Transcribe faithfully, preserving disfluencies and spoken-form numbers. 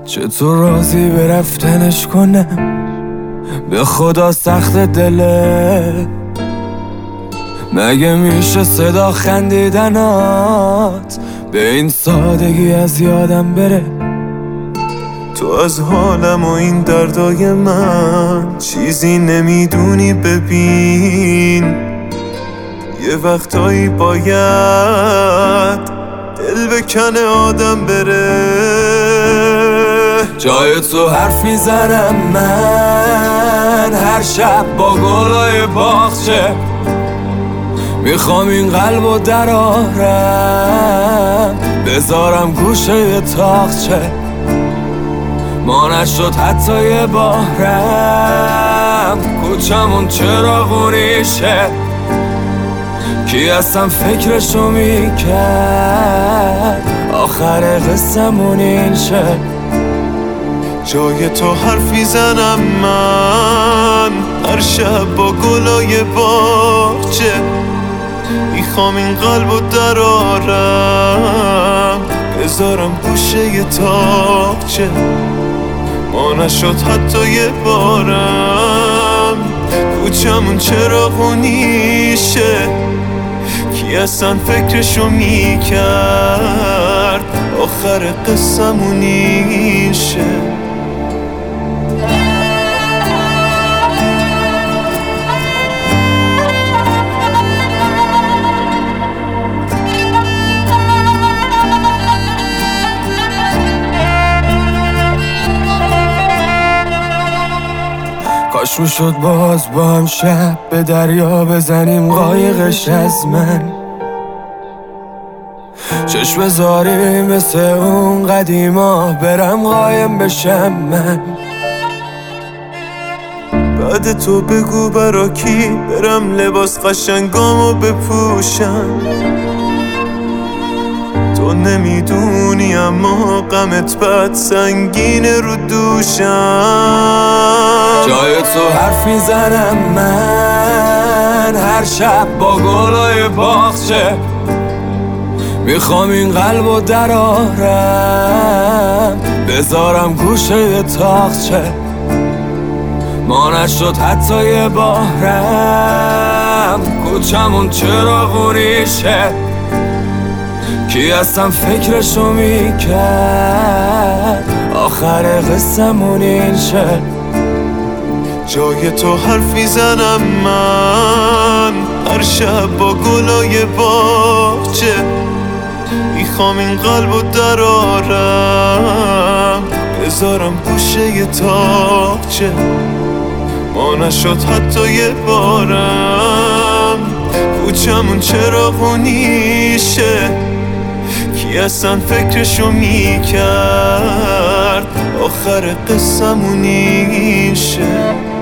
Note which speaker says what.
Speaker 1: چطور راضی به رفتنش کنم؟ به خدا سخت دله، مگه میشه صدا خندیدنات به این سادگی از یادم بره؟
Speaker 2: تو از حالم و این دردای من چیزی نمیدونی. ببین یه وقتایی باید دل بکنه آدم بره.
Speaker 1: جای تو حرف میزنم من هر شب با گلای باغچه، میخوام این قلبو درارم بذارم گوشه یه تاقچه. ما نشد حتی یه بارم، کوچمون چراغونیشه، کی اصلا فکرشو میکرد آخر قصه‌مون این شه.
Speaker 2: جای تو حرفی زنم من هر شب با گلای باغچه، میخوام این قلبو درارم بذارم گوشه یه تاقچه. ما نشد حتی یه بارم، کوچمون چراغونیشه، کی اصلا فکرشو میکرد آخر قصه‌مون این شه.
Speaker 1: کاش میشد باز با هم شب به دریا بزنیم قایقش از من، چشم بذاریم مثل اون قدیما برم قایم بشم من.
Speaker 2: بعد تو بگو برا کی برم لباس قشنگامو بپوشم. تو نمیدونی اما غمت بد سنگینه رو دوشم.
Speaker 1: جای تو حرف میزنم من هر شب با گلای باغچه، میخوام این قلبو درارم بذارم گوشه یه تاقچه. ما نشد حتی یه بارم، کوچمون چراغونیشه، کی اصلا فکرشو میکرد آخر قصه‌مون این شه.
Speaker 2: جای تو حرفی زنم من هر شب با گلای باغچه، میخوام این قلبو درارم بذارم گوشه یه تاقچه. ما نشد حتی یه بارم، کوچمون چراغونیشه، کی اصلا فکرشو میکرد آخر قصه‌مون این شه.